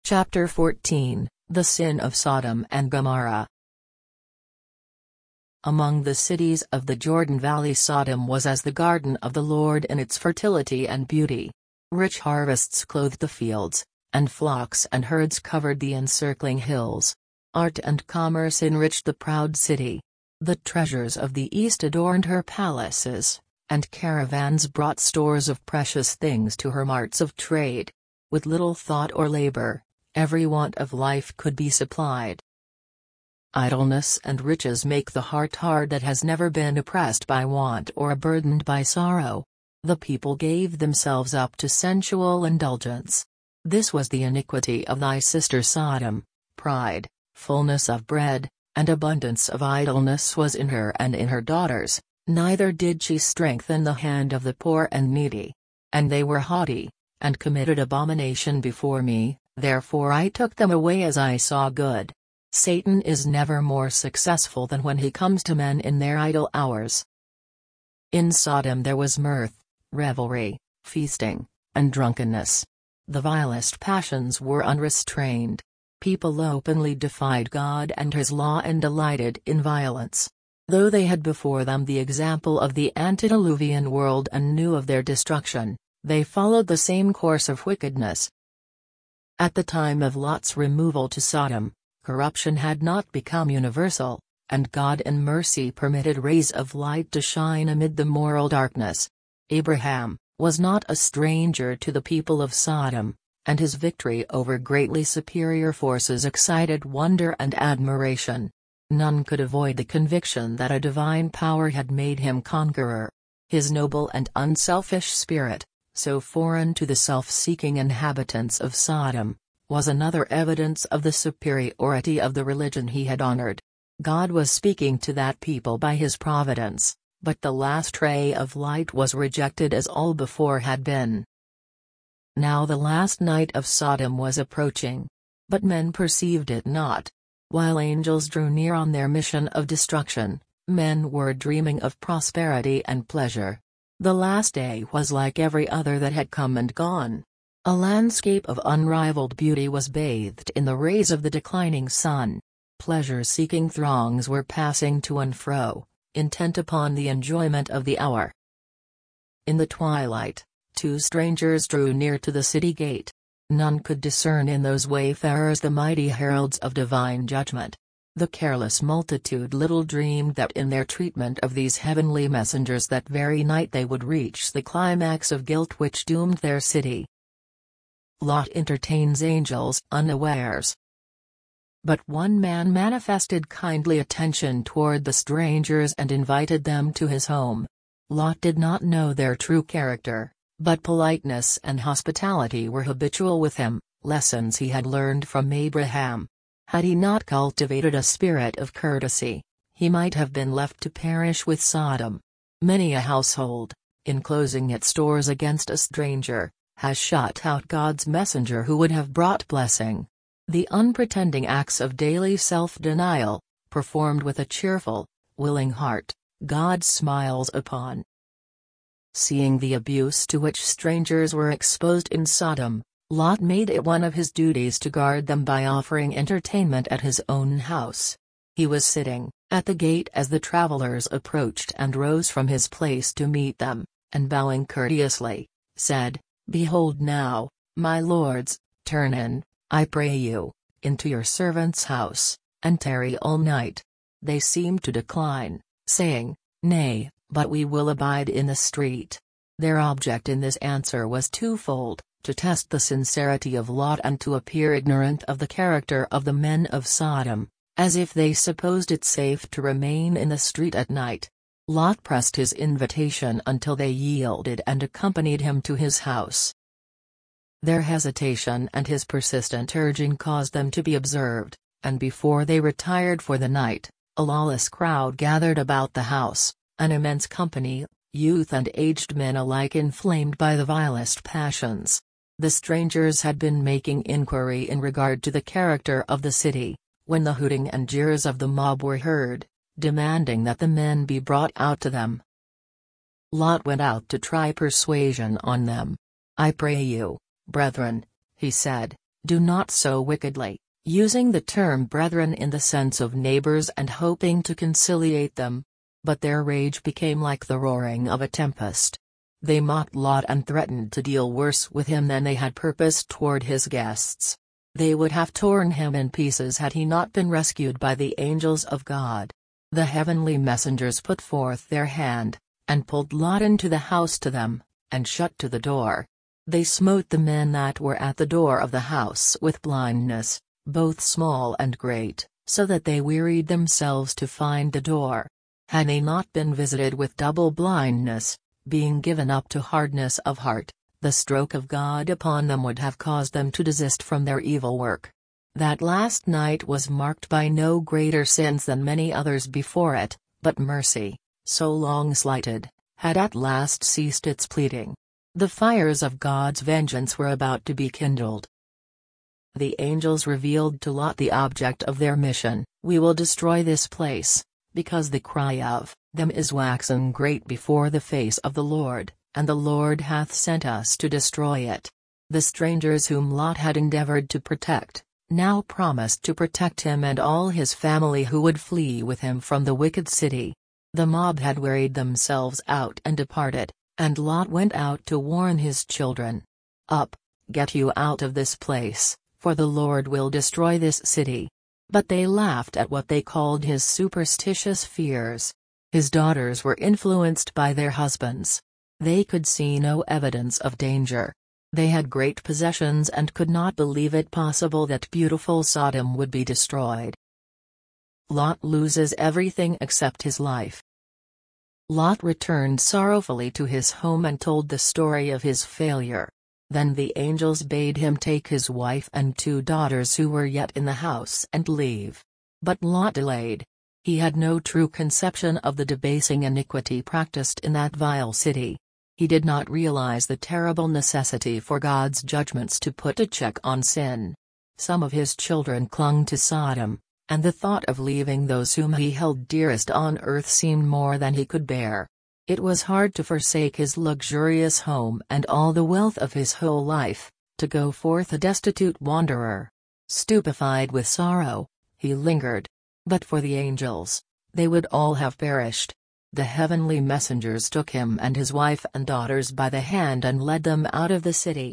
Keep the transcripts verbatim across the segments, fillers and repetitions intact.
Chapter fourteen, The Sin of Sodom and Gomorrah. Among the cities of the Jordan Valley, Sodom was as the garden of the Lord in its fertility and beauty. Rich harvests clothed the fields, and flocks and herds covered the encircling hills. Art and commerce enriched the proud city. The treasures of the East adorned her palaces, and caravans brought stores of precious things to her marts of trade. With little thought or labor, every want of life could be supplied. Idleness and riches make the heart hard that has never been oppressed by want or burdened by sorrow. The people gave themselves up to sensual indulgence. This was the iniquity of thy sister Sodom. Pride, fullness of bread, and abundance of idleness was in her and in her daughters, neither did she strengthen the hand of the poor and needy. And they were haughty, and committed abomination before me, therefore I took them away as I saw good. Satan is never more successful than when he comes to men in their idle hours. In Sodom there was mirth, revelry, feasting, and drunkenness. The vilest passions were unrestrained. People openly defied God and his law and delighted in violence. Though they had before them the example of the antediluvian world and knew of their destruction, they followed the same course of wickedness. At the time of Lot's removal to Sodom, corruption had not become universal, and God in mercy permitted rays of light to shine amid the moral darkness. Abraham was not a stranger to the people of Sodom, and his victory over greatly superior forces excited wonder and admiration. None could avoid the conviction that a divine power had made him conqueror. His noble and unselfish spirit, so foreign to the self-seeking inhabitants of Sodom, was another evidence of the superiority of the religion he had honored. God was speaking to that people by his providence, but the last ray of light was rejected as all before had been. Now the last night of Sodom was approaching. But men perceived it not. While angels drew near on their mission of destruction, men were dreaming of prosperity and pleasure. The last day was like every other that had come and gone. A landscape of unrivaled beauty was bathed in the rays of the declining sun. Pleasure-seeking throngs were passing to and fro, intent upon the enjoyment of the hour. In the twilight, two strangers drew near to the city gate. None could discern in those wayfarers the mighty heralds of divine judgment. The careless multitude little dreamed that in their treatment of these heavenly messengers that very night they would reach the climax of guilt which doomed their city. Lot entertains angels unawares. But one man manifested kindly attention toward the strangers and invited them to his home. Lot did not know their true character, but politeness and hospitality were habitual with him, lessons he had learned from Abraham. Had he not cultivated a spirit of courtesy, he might have been left to perish with Sodom. Many a household, in closing its doors against a stranger, has shut out God's messenger who would have brought blessing. The unpretending acts of daily self-denial, performed with a cheerful, willing heart, God smiles upon. Seeing the abuse to which strangers were exposed in Sodom, Lot made it one of his duties to guard them by offering entertainment at his own house. He was sitting at the gate as the travelers approached and rose from his place to meet them, and bowing courteously, said, "Behold now, my lords, turn in, I pray you, into your servant's house, and tarry all night." They seemed to decline, saying, "Nay, but we will abide in the street." Their object in this answer was twofold: to test the sincerity of Lot and to appear ignorant of the character of the men of Sodom, as if they supposed it safe to remain in the street at night. Lot pressed his invitation until they yielded and accompanied him to his house. Their hesitation and his persistent urging caused them to be observed, and before they retired for the night, a lawless crowd gathered about the house, an immense company, youth and aged men alike inflamed by the vilest passions. The strangers had been making inquiry in regard to the character of the city, when the hooting and jeers of the mob were heard, demanding that the men be brought out to them. Lot went out to try persuasion on them. "I pray you, brethren," he said, Do not so wickedly, using the term brethren in the sense of neighbors and hoping to conciliate them. But their rage became like the roaring of a tempest. They mocked Lot and threatened to deal worse with him than they had purposed toward his guests. They would have torn him in pieces had he not been rescued by the angels of God. The heavenly messengers put forth their hand, and pulled Lot into the house to them, and shut to the door. They smote the men that were at the door of the house with blindness, both small and great, so that they wearied themselves to find the door. Had they not been visited with double blindness, being given up to hardness of heart, the stroke of God upon them would have caused them to desist from their evil work. That last night was marked by no greater sins than many others before it, but mercy, so long slighted, had at last ceased its pleading. The fires of God's vengeance were about to be kindled. The angels revealed to Lot the object of their mission: "We will destroy this place, because the cry of them is waxen great before the face of the Lord, and the Lord hath sent us to destroy it." The strangers whom Lot had endeavored to protect, now promised to protect him and all his family who would flee with him from the wicked city. The mob had wearied themselves out and departed, and Lot went out to warn his children. "Up, get you out of this place, for the Lord will destroy this city." But they laughed at what they called his superstitious fears. His daughters were influenced by their husbands. They could see no evidence of danger. They had great possessions and could not believe it possible that beautiful Sodom would be destroyed. Lot loses everything except his life. Lot returned sorrowfully to his home and told the story of his failure. Then the angels bade him take his wife and two daughters who were yet in the house and leave. But Lot delayed. He had no true conception of the debasing iniquity practiced in that vile city. He did not realize the terrible necessity for God's judgments to put a check on sin. Some of his children clung to Sodom, and the thought of leaving those whom he held dearest on earth seemed more than he could bear. It was hard to forsake his luxurious home and all the wealth of his whole life, to go forth a destitute wanderer. Stupefied with sorrow, he lingered. But for the angels, they would all have perished. The heavenly messengers took him and his wife and daughters by the hand and led them out of the city.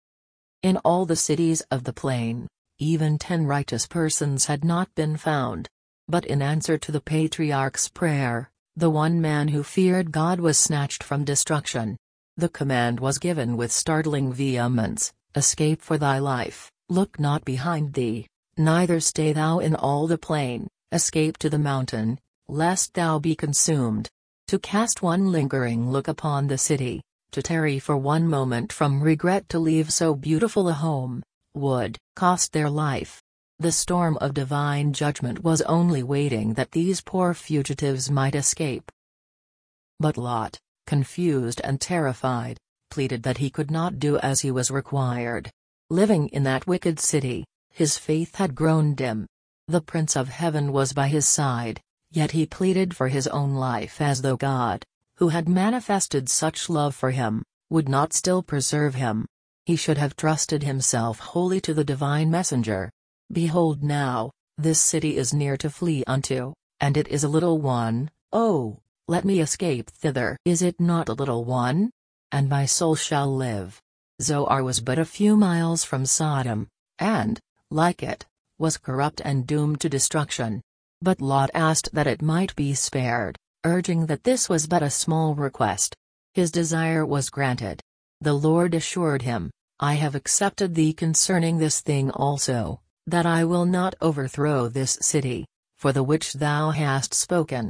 In all the cities of the plain, even ten righteous persons had not been found. But in answer to the patriarch's prayer, the one man who feared God was snatched from destruction. The command was given with startling vehemence: "Escape for thy life, look not behind thee, neither stay thou in all the plain, escape to the mountain, lest thou be consumed." To cast one lingering look upon the city, to tarry for one moment from regret to leave so beautiful a home, would cost their life. The storm of divine judgment was only waiting that these poor fugitives might escape. But Lot, confused and terrified, pleaded that he could not do as he was required. Living in that wicked city, his faith had grown dim. The Prince of Heaven was by his side, yet he pleaded for his own life as though God, who had manifested such love for him, would not still preserve him. He should have trusted himself wholly to the divine messenger. "Behold now, this city is near to flee unto, and it is a little one, oh, let me escape thither. Is it not a little one? And my soul shall live." Zoar was but a few miles from Sodom, and, like it, was corrupt and doomed to destruction. But Lot asked that it might be spared, urging that this was but a small request. His desire was granted. The Lord assured him, "I have accepted thee concerning this thing also, that I will not overthrow this city, for the which thou hast spoken."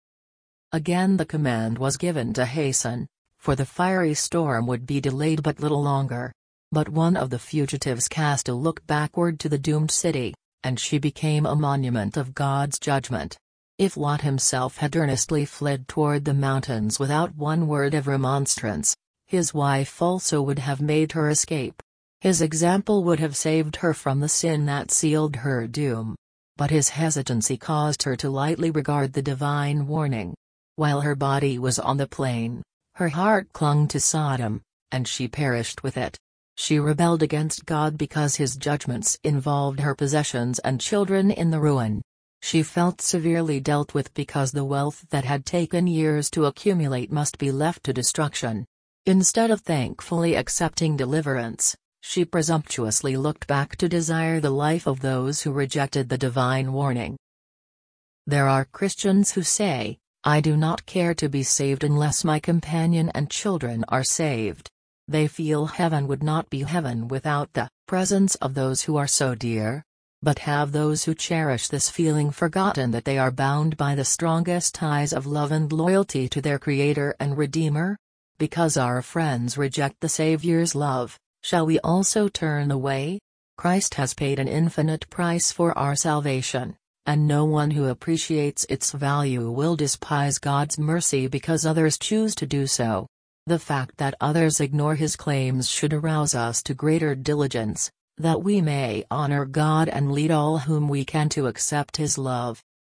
Again the command was given to hasten, for the fiery storm would be delayed but little longer. But one of the fugitives cast a look backward to the doomed city, and she became a monument of God's judgment. If Lot himself had earnestly fled toward the mountains without one word of remonstrance, his wife also would have made her escape. His example would have saved her from the sin that sealed her doom. But his hesitancy caused her to lightly regard the divine warning. While her body was on the plain, her heart clung to Sodom, and she perished with it. She rebelled against God because his judgments involved her possessions and children in the ruin. She felt severely dealt with because the wealth that had taken years to accumulate must be left to destruction. Instead of thankfully accepting deliverance, she presumptuously looked back to desire the life of those who rejected the divine warning. There are Christians who say, "I do not care to be saved unless my companion and children are saved." They feel heaven would not be heaven without the presence of those who are so dear. But have those who cherish this feeling forgotten that they are bound by the strongest ties of love and loyalty to their Creator and Redeemer? Because our friends reject the Savior's love, shall we also turn away? Christ has paid an infinite price for our salvation, and no one who appreciates its value will despise God's mercy because others choose to do so. The fact that others ignore his claims should arouse us to greater diligence, that we may honor God and lead all whom we can to accept his love.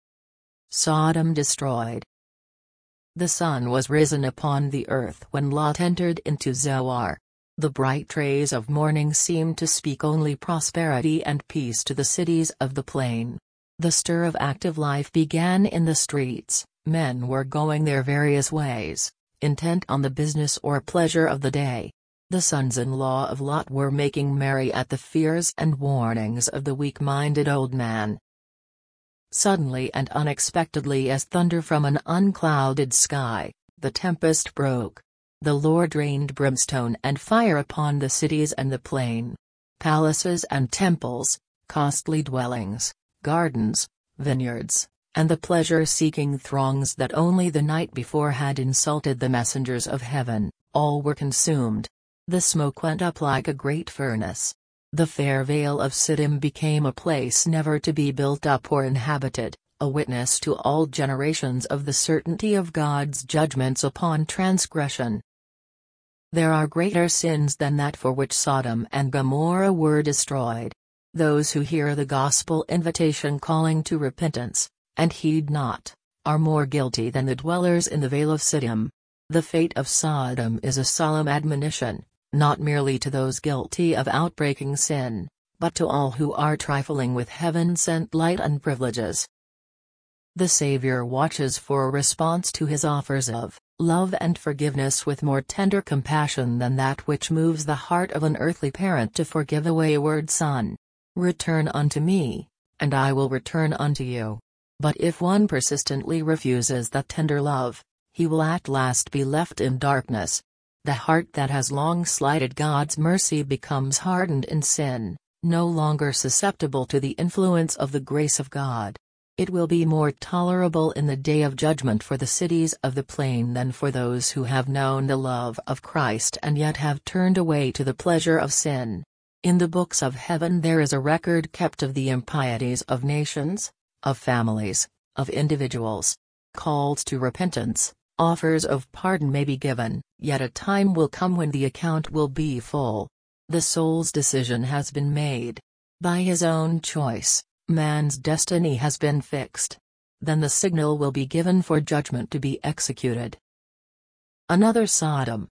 Sodom destroyed. The sun was risen upon the earth when Lot entered into Zoar. The bright rays of morning seemed to speak only prosperity and peace to the cities of the plain. The stir of active life began in the streets. Men were going their various ways, intent on the business or pleasure of the day. The sons-in-law of Lot were making merry at the fears and warnings of the weak-minded old man. Suddenly and unexpectedly as thunder from an unclouded sky, the tempest broke. The Lord rained brimstone and fire upon the cities and the plain. Palaces and temples, costly dwellings, gardens, vineyards, and the pleasure-seeking throngs that only the night before had insulted the messengers of heaven, all were consumed. The smoke went up like a great furnace. The fair vale of Siddim became a place never to be built up or inhabited, a witness to all generations of the certainty of God's judgments upon transgression. There are greater sins than that for which Sodom and Gomorrah were destroyed. Those who hear the gospel invitation calling to repentance, and heed not, are more guilty than the dwellers in the vale of Siddim. The fate of Sodom is a solemn admonition, not merely to those guilty of outbreaking sin, but to all who are trifling with heaven-sent light and privileges. The Savior watches for a response to his offers of love and forgiveness with more tender compassion than that which moves the heart of an earthly parent to forgive a wayward son. "Return unto me, and I will return unto you." But if one persistently refuses that tender love, he will at last be left in darkness. The heart that has long slighted God's mercy becomes hardened in sin, no longer susceptible to the influence of the grace of God. It will be more tolerable in the day of judgment for the cities of the plain than for those who have known the love of Christ and yet have turned away to the pleasure of sin. In the books of heaven there is a record kept of the impieties of nations, of families, of individuals. Calls to repentance, offers of pardon may be given, yet a time will come when the account will be full. The soul's decision has been made. By his own choice, man's destiny has been fixed. Then the signal will be given for judgment to be executed. Another Sodom.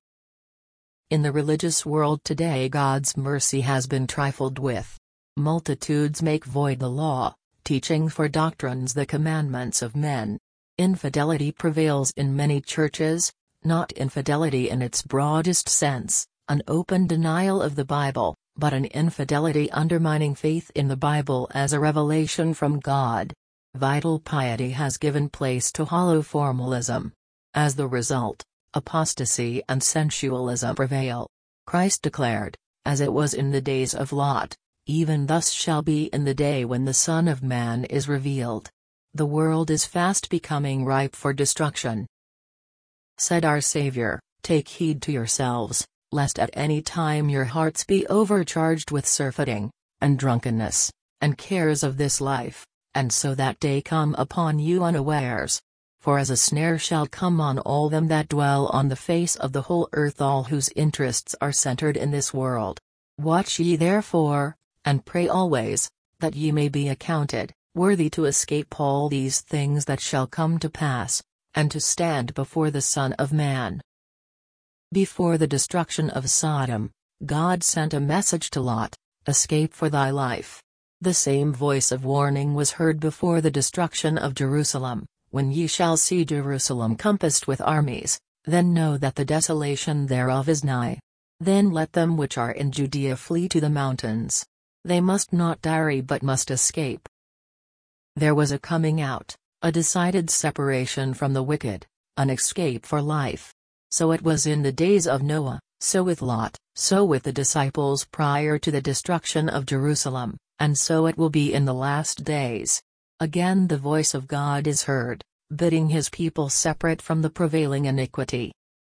In the religious world today God's mercy has been trifled with. Multitudes make void the law, teaching for doctrines the commandments of men. Infidelity prevails in many churches, not infidelity in its broadest sense, an open denial of the Bible, but an infidelity undermining faith in the Bible as a revelation from God. Vital piety has given place to hollow formalism. As the result, apostasy and sensualism prevail. Christ declared, as it was in the days of Lot, even thus shall be in the day when the Son of Man is revealed. The world is fast becoming ripe for destruction. Said our Savior, "Take heed to yourselves, lest at any time your hearts be overcharged with surfeiting, and drunkenness, and cares of this life, and so that day come upon you unawares. For as a snare shall come on all them that dwell on the face of the whole earth, all whose interests are centered in this world. Watch ye therefore, and pray always, that ye may be accounted worthy to escape all these things that shall come to pass, and to stand before the Son of Man." Before the destruction of Sodom, God sent a message to Lot, "Escape for thy life." The same voice of warning was heard before the destruction of Jerusalem, "When ye shall see Jerusalem compassed with armies, then know that the desolation thereof is nigh. Then let them which are in Judea flee to the mountains. They must not tarry but must escape." There was a coming out, a decided separation from the wicked, an escape for life. So it was in the days of Noah, so with Lot, so with the disciples prior to the destruction of Jerusalem, and so it will be in the last days. Again the voice of God is heard, bidding his people separate from the prevailing iniquity.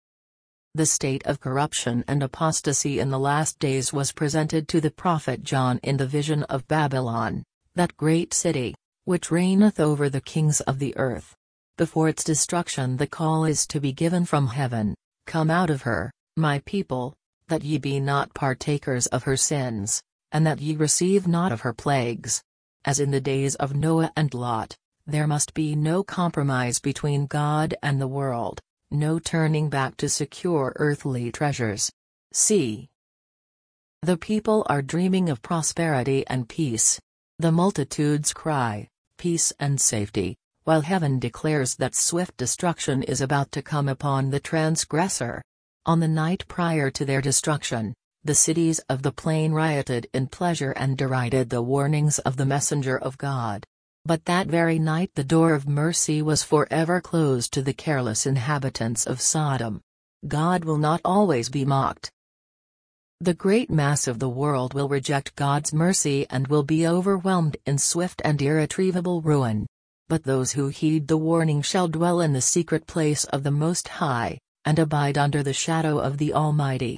The state of corruption and apostasy in the last days was presented to the prophet John in the vision of Babylon, that great city, which reigneth over the kings of the earth. Before its destruction the call is to be given from heaven, "Come out of her, my people, that ye be not partakers of her sins, and that ye receive not of her plagues." As in the days of Noah and Lot, there must be no compromise between God and the world, no turning back to secure earthly treasures. See. The people are dreaming of prosperity and peace. The multitudes cry, "Peace and safety," while heaven declares that swift destruction is about to come upon the transgressor. On the night prior to their destruction, the cities of the plain rioted in pleasure and derided the warnings of the messenger of God. But that very night the door of mercy was forever closed to the careless inhabitants of Sodom. God will not always be mocked. The great mass of the world will reject God's mercy and will be overwhelmed in swift and irretrievable ruin. But those who heed the warning shall dwell in the secret place of the Most High, and abide under the shadow of the Almighty.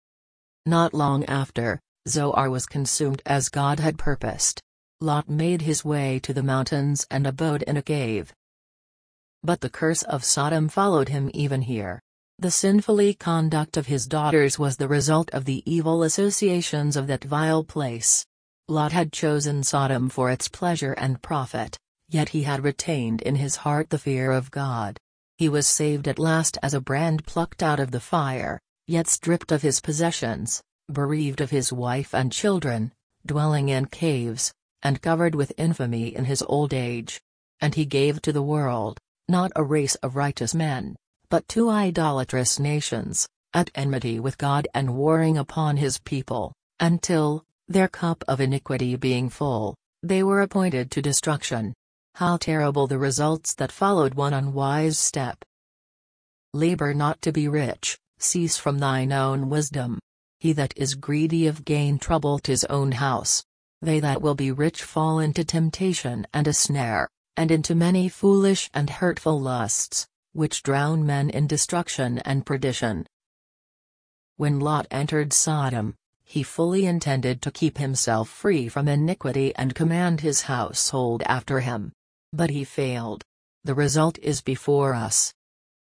Not long after, Zoar was consumed as God had purposed. Lot made his way to the mountains and abode in a cave. But the curse of Sodom followed him even here. The sinful conduct of his daughters was the result of the evil associations of that vile place. Lot had chosen Sodom for its pleasure and profit, yet he had retained in his heart the fear of God. He was saved at last as a brand plucked out of the fire, yet stripped of his possessions, bereaved of his wife and children, dwelling in caves, and covered with infamy in his old age. And he gave to the world, not a race of righteous men, but two idolatrous nations, at enmity with God and warring upon his people, until, their cup of iniquity being full, they were appointed to destruction. How terrible the results that followed one unwise step! Labor not to be rich, cease from thine own wisdom. He that is greedy of gain troubleth his own house. They that will be rich fall into temptation and a snare, and into many foolish and hurtful lusts, which drown men in destruction and perdition. When Lot entered Sodom, he fully intended to keep himself free from iniquity and command his household after him. But he failed. The result is before us.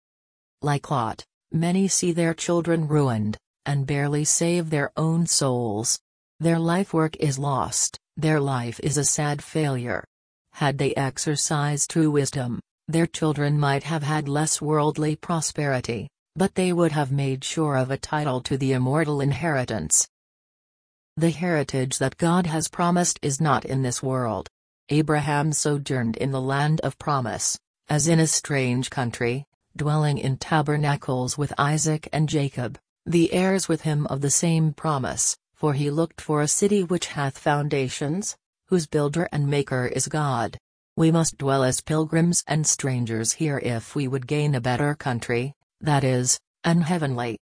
Like Lot, many see their children ruined, and barely save their own souls. Their life work is lost, their life is a sad failure. Had they exercised true wisdom, their children might have had less worldly prosperity, but they would have made sure of a title to the immortal inheritance. The heritage that God has promised is not in this world. Abraham sojourned in the land of promise, as in a strange country, dwelling in tabernacles with Isaac and Jacob, the heirs with him of the same promise, for he looked for a city which hath foundations, whose builder and maker is God. We must dwell as pilgrims and strangers here if we would gain a better country, that is, an heavenly.